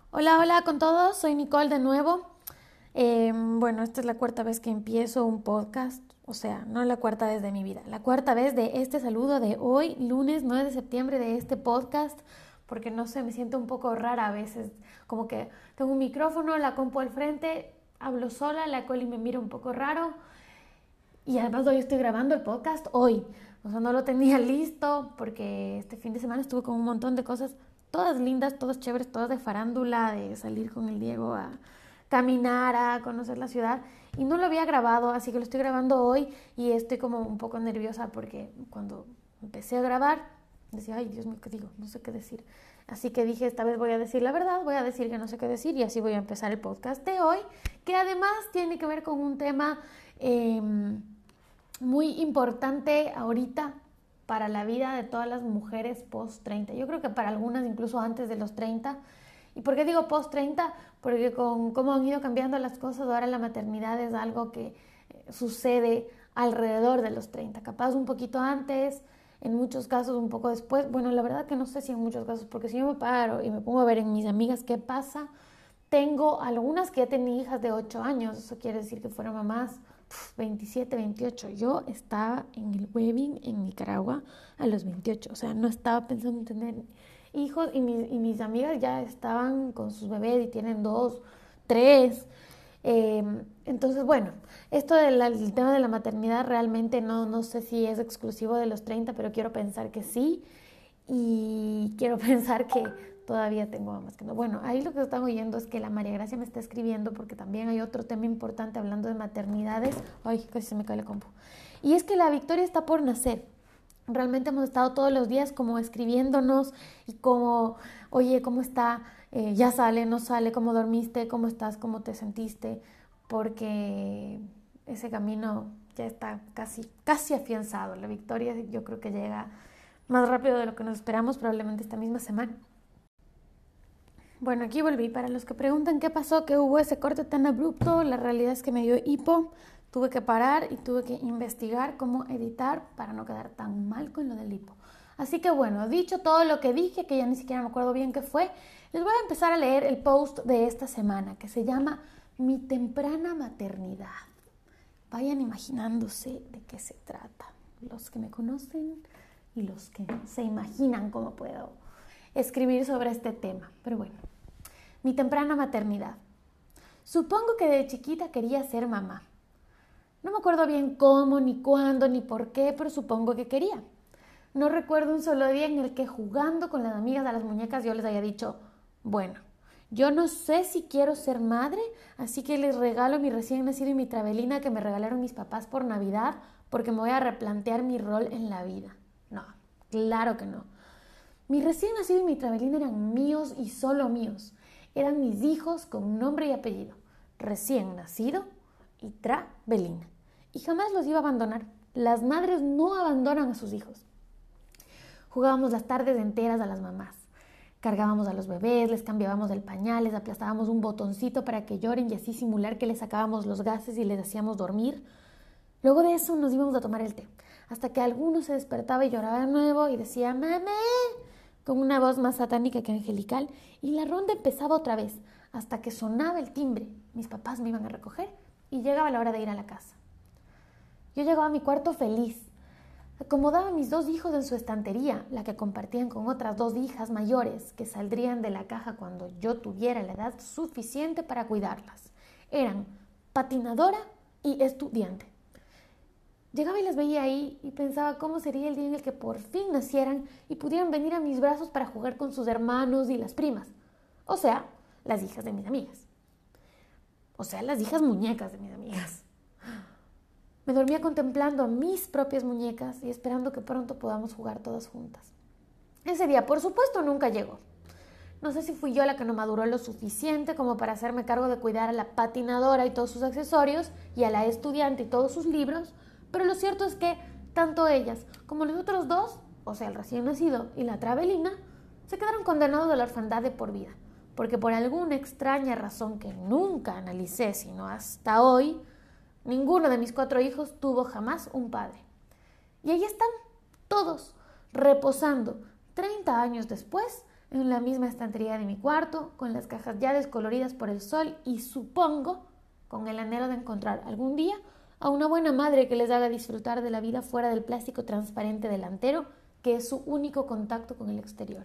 Hola, hola con todos, soy Nicole de nuevo. Bueno, esta es la cuarta vez que empiezo un podcast, o sea, no la cuarta vez de mi vida, la cuarta vez de este saludo de hoy, lunes 9 de septiembre de este podcast, porque no sé, me siento un poco rara a veces, como que tengo un micrófono, la compu al frente, hablo sola, la Coli me mira un poco raro y además hoy estoy grabando el podcast hoy. O sea, no lo tenía listo porque este fin de semana estuve con un montón de cosas, todas lindas, todas chéveres, todas de farándula, de salir con el Diego a caminar, a conocer la ciudad. Y no lo había grabado, así que lo estoy grabando hoy y estoy como un poco nerviosa porque cuando empecé a grabar decía, ay Dios mío, ¿qué digo? No sé qué decir. Así que dije, esta vez voy a decir la verdad, voy a decir que no sé qué decir y así voy a empezar el podcast de hoy, que además tiene que ver con un tema muy importante ahorita para la vida de todas las mujeres post 30. Yo creo que para algunas incluso antes de los 30. ¿Y por qué digo post 30? Porque con cómo han ido cambiando las cosas, ahora la maternidad es algo que sucede alrededor de los 30. Capaz un poquito antes, en muchos casos un poco después. Bueno, la verdad que no sé si en muchos casos, porque si yo me paro y me pongo a ver en mis amigas qué pasa, tengo algunas que ya tenían hijas de 8 años, eso quiere decir que fueron mamás 27, 28. Yo estaba en el webbing en Nicaragua a los 28, o sea, no estaba pensando en tener hijos y mis amigas ya estaban con sus bebés y tienen 2, 3. Entonces, bueno, esto del tema de la maternidad realmente no sé si es exclusivo de los 30, pero quiero pensar que sí. Y quiero pensar que todavía tengo mamás que no. Bueno, ahí lo que están oyendo es que la María Gracia me está escribiendo porque también hay otro tema importante hablando de maternidades. Ay, casi se me cae la compu. Y es que la Victoria está por nacer. Realmente hemos estado todos los días como escribiéndonos y como, oye, ¿cómo está? Ya sale, no sale, ¿cómo dormiste? ¿Cómo estás? ¿Cómo te sentiste? Porque ese camino ya está casi afianzado. La Victoria yo creo que llega más rápido de lo que nos esperamos, probablemente esta misma semana. Bueno, aquí volví. Para los que preguntan qué pasó, que hubo ese corte tan abrupto, la realidad es que me dio hipo, tuve que parar y tuve que investigar cómo editar para no quedar tan mal con lo del hipo. Así que bueno, dicho todo lo que dije, que ya ni siquiera me acuerdo bien qué fue, les voy a empezar a leer el post de esta semana, que se llama Mi temprana maternidad. Vayan imaginándose de qué se trata. Los que me conocen y los que se imaginan cómo puedo escribir sobre este tema. Pero bueno, mi temprana maternidad. Supongo que de chiquita quería ser mamá. No me acuerdo bien cómo, ni cuándo, ni por qué, pero supongo que quería. No recuerdo un solo día en el que jugando con las amigas a las muñecas yo les haya dicho, bueno, yo no sé si quiero ser madre, así que les regalo mi recién nacido y mi travelina que me regalaron mis papás por Navidad porque me voy a replantear mi rol en la vida. No, claro que no. Mi recién nacido y mi travelina eran míos y solo míos. Eran mis hijos con nombre y apellido. Recién nacido y travelina. Y jamás los iba a abandonar. Las madres no abandonan a sus hijos. Jugábamos las tardes enteras a las mamás. Cargábamos a los bebés, les cambiábamos el pañal, les aplastábamos un botoncito para que lloren y así simular que les sacábamos los gases y les hacíamos dormir. Luego de eso nos íbamos a tomar el té, hasta que alguno se despertaba y lloraba de nuevo y decía ¡Mamé!, con una voz más satánica que angelical, y la ronda empezaba otra vez, hasta que sonaba el timbre. Mis papás me iban a recoger y llegaba la hora de ir a la casa. Yo llegaba a mi cuarto feliz. Acomodaba a mis 2 hijos en su estantería, la que compartían con otras 2 hijas mayores que saldrían de la caja cuando yo tuviera la edad suficiente para cuidarlas. Eran patinadora y estudiante. Llegaba y las veía ahí y pensaba cómo sería el día en el que por fin nacieran y pudieran venir a mis brazos para jugar con sus hermanos y las primas. O sea, las hijas de mis amigas. O sea, las hijas muñecas de mis amigas. Me dormía contemplando a mis propias muñecas y esperando que pronto podamos jugar todas juntas. Ese día, por supuesto, nunca llegó. No sé si fui yo la que no maduró lo suficiente como para hacerme cargo de cuidar a la patinadora y todos sus accesorios y a la estudiante y todos sus libros, pero lo cierto es que tanto ellas como los otros 2, o sea, el recién nacido y la travelina, se quedaron condenados a la orfandad de por vida, porque por alguna extraña razón que nunca analicé sino hasta hoy, ninguno de mis 4 hijos tuvo jamás un padre. Y ahí están, todos, reposando, 30 años después, en la misma estantería de mi cuarto, con las cajas ya descoloridas por el sol y supongo con el anhelo de encontrar algún día a una buena madre que les haga disfrutar de la vida fuera del plástico transparente delantero, que es su único contacto con el exterior.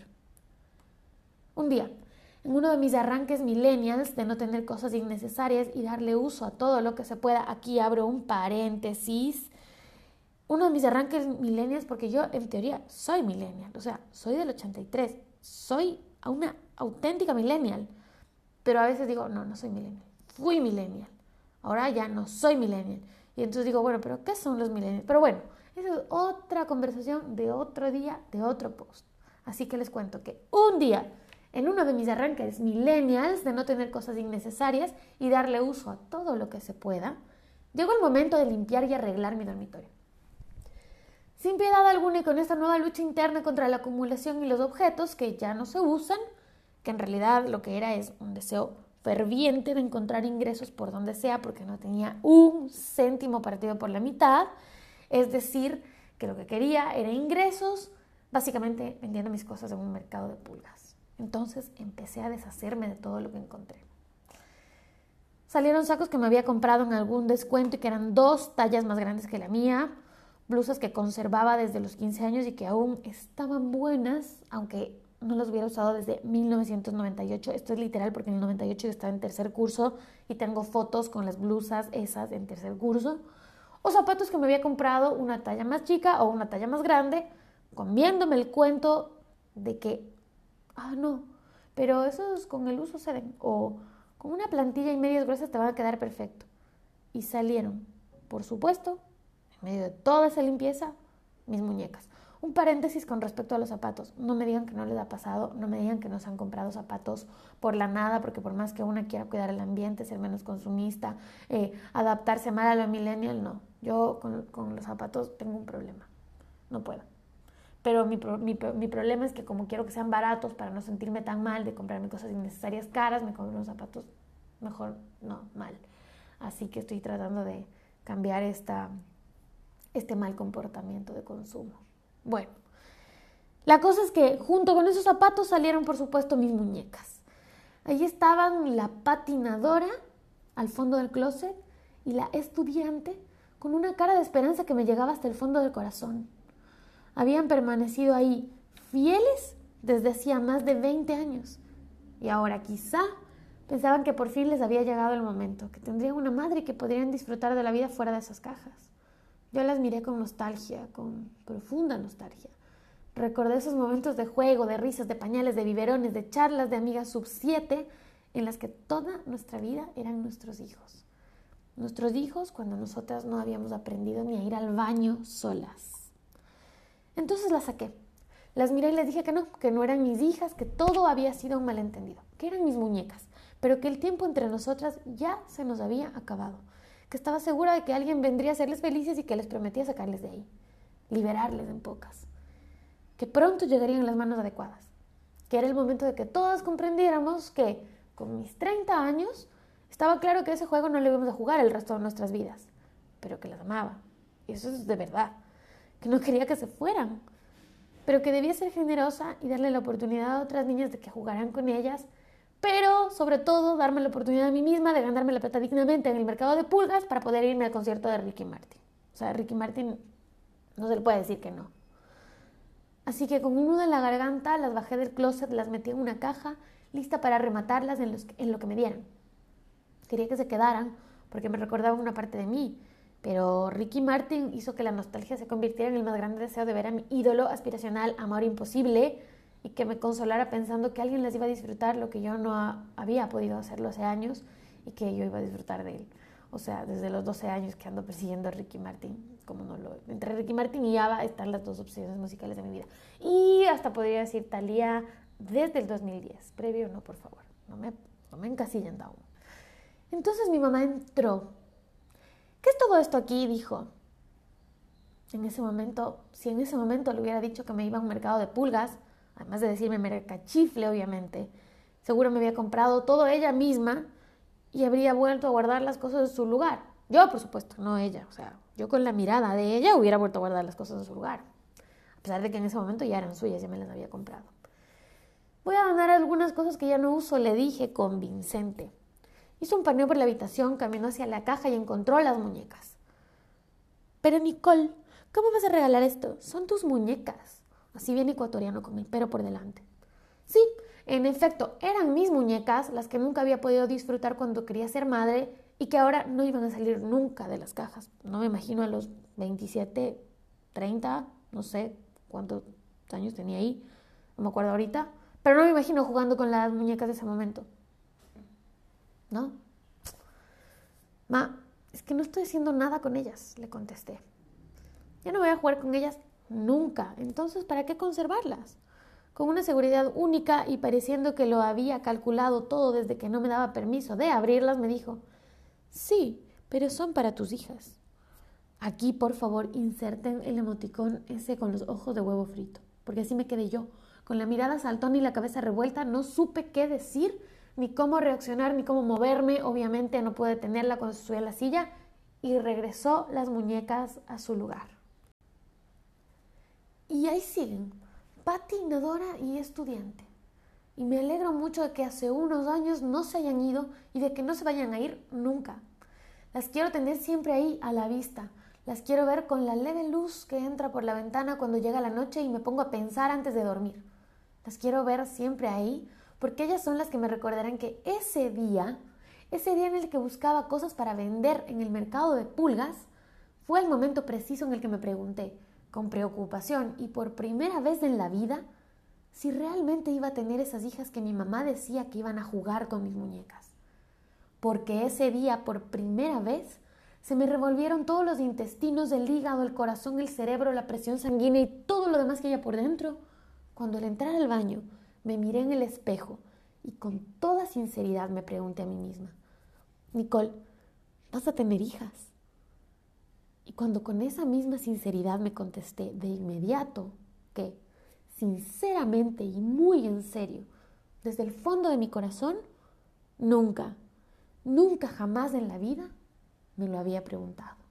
Un día, en uno de mis arranques millennials de no tener cosas innecesarias y darle uso a todo lo que se pueda, aquí abro un paréntesis, uno de mis arranques millennials, porque yo en teoría soy millennial, o sea, soy del 83, soy una auténtica millennial, pero a veces digo, no soy millennial, fui millennial, ahora ya no soy millennial, y entonces digo, bueno, pero ¿qué son los millennials? Pero bueno, esa es otra conversación de otro día, de otro post, así que les cuento que un día, en uno de mis arranques millennials de no tener cosas innecesarias y darle uso a todo lo que se pueda, llegó el momento de limpiar y arreglar mi dormitorio. Sin piedad alguna y con esta nueva lucha interna contra la acumulación y los objetos que ya no se usan, que en realidad lo que era es un deseo ferviente de encontrar ingresos por donde sea porque no tenía un céntimo partido por la mitad, es decir, que lo que quería era ingresos, básicamente vendiendo mis cosas en un mercado de pulgas. Entonces empecé a deshacerme de todo lo que encontré. Salieron sacos que me había comprado en algún descuento y que eran 2 tallas más grandes que la mía, blusas que conservaba desde los 15 años y que aún estaban buenas, aunque no las hubiera usado desde 1998. Esto es literal porque en el 98 yo estaba en tercer curso y tengo fotos con las blusas esas en tercer curso. O zapatos que me había comprado una talla más chica o una talla más grande, comiéndome el cuento de que, no, pero esos con el uso ceden, o con una plantilla y medias gruesas te van a quedar perfecto. Y salieron, por supuesto, en medio de toda esa limpieza, mis muñecas. Un paréntesis con respecto a los zapatos. No me digan que no les ha pasado, no me digan que no se han comprado zapatos por la nada, porque por más que una quiera cuidar el ambiente, ser menos consumista, adaptarse mal a lo millennial, no. Yo con los zapatos tengo un problema. No puedo. Pero mi problema es que como quiero que sean baratos para no sentirme tan mal de comprarme cosas innecesarias caras, me compro unos zapatos mejor, no, mal. Así que estoy tratando de cambiar este mal comportamiento de consumo. Bueno, la cosa es que junto con esos zapatos salieron, por supuesto, mis muñecas. Allí estaban la patinadora al fondo del closet y la estudiante con una cara de esperanza que me llegaba hasta el fondo del corazón. Habían permanecido ahí fieles desde hacía más de 20 años y ahora quizá pensaban que por fin les había llegado el momento, que tendrían una madre y que podrían disfrutar de la vida fuera de esas cajas. Yo las miré con nostalgia, con profunda nostalgia. Recordé esos momentos de juego, de risas, de pañales, de biberones, de charlas de amigas sub 7, en las que toda nuestra vida eran nuestros hijos. Nuestros hijos cuando nosotras no habíamos aprendido ni a ir al baño solas. Entonces las saqué. Las miré y les dije que no eran mis hijas, que todo había sido un malentendido, que eran mis muñecas, pero que el tiempo entre nosotras ya se nos había acabado, que estaba segura de que alguien vendría a hacerles felices y que les prometía sacarles de ahí, liberarles en pocas, que pronto llegarían las manos adecuadas, que era el momento de que todas comprendiéramos que con mis 30 años estaba claro que ese juego no lo íbamos a jugar el resto de nuestras vidas, pero que las amaba, y eso es de verdad, que no quería que se fueran, pero que debía ser generosa y darle la oportunidad a otras niñas de que jugaran con ellas, pero sobre todo darme la oportunidad a mí misma de ganarme la plata dignamente en el mercado de pulgas para poder irme al concierto de Ricky Martin. O sea, Ricky Martin no se le puede decir que no. Así que con un nudo en la garganta las bajé del closet, las metí en una caja, lista para rematarlas en lo que me dieran. Quería que se quedaran porque me recordaban una parte de mí, pero Ricky Martin hizo que la nostalgia se convirtiera en el más grande deseo de ver a mi ídolo aspiracional, amor imposible, y que me consolara pensando que alguien las iba a disfrutar lo que yo no había podido hacerlo hace años y que yo iba a disfrutar de él. O sea, desde los 12 años que ando persiguiendo a Ricky Martin, entre Ricky Martin y ABBA están las dos opciones musicales de mi vida. Y hasta podría decir Thalía desde el 2010. Previo no, por favor, no me encasillen aún. Entonces mi mamá entró. ¿Qué es todo esto aquí? Dijo. Si en ese momento le hubiera dicho que me iba a un mercado de pulgas, además de decirme mercachifle, obviamente, seguro me había comprado todo ella misma y habría vuelto a guardar las cosas en su lugar. Yo, por supuesto, no ella. O sea, yo con la mirada de ella hubiera vuelto a guardar las cosas en su lugar. A pesar de que en ese momento ya eran suyas, ya me las había comprado. Voy a a donar algunas cosas que ya no uso, le dije convincente. Hizo un paneo por la habitación, caminó hacia la caja y encontró las muñecas. Pero Nicole, ¿cómo vas a regalar esto? Son tus muñecas. Así bien ecuatoriano con el pero por delante. Sí, en efecto, eran mis muñecas, las que nunca había podido disfrutar cuando quería ser madre y que ahora no iban a salir nunca de las cajas. No me imagino a los 27, 30, no sé cuántos años tenía ahí, no me acuerdo ahorita, pero no me imagino jugando con las muñecas de ese momento. ¿No? Ma, es que no estoy haciendo nada con ellas, le contesté. Ya no voy a jugar con ellas nunca, entonces ¿para qué conservarlas? Con una seguridad única y pareciendo que lo había calculado todo desde que no me daba permiso de abrirlas, me dijo: sí, pero son para tus hijas. Aquí, por favor, inserten el emoticón ese con los ojos de huevo frito, porque así me quedé yo, con la mirada saltona y la cabeza revuelta. No supe qué decir, ni cómo reaccionar, ni cómo moverme. Obviamente no pude detenerla cuando se subió a la silla y regresó las muñecas a su lugar. Y ahí siguen, patinadora y estudiante. Y me alegro mucho de que hace unos años no se hayan ido y de que no se vayan a ir nunca. Las quiero tener siempre ahí a la vista. Las quiero ver con la leve luz que entra por la ventana cuando llega la noche y me pongo a pensar antes de dormir. Las quiero ver siempre ahí porque ellas son las que me recordarán que ese día en el que buscaba cosas para vender en el mercado de pulgas, fue el momento preciso en el que me pregunté, con preocupación y por primera vez en la vida, si realmente iba a tener esas hijas que mi mamá decía que iban a jugar con mis muñecas. Porque ese día, por primera vez, se me revolvieron todos los intestinos, el hígado, el corazón, el cerebro, la presión sanguínea y todo lo demás que había por dentro. Cuando al entrar al baño, me miré en el espejo y con toda sinceridad me pregunté a mí misma: Nicole, ¿vas a tener hijas? Y cuando con esa misma sinceridad me contesté de inmediato que, sinceramente y muy en serio, desde el fondo de mi corazón, nunca jamás en la vida me lo había preguntado.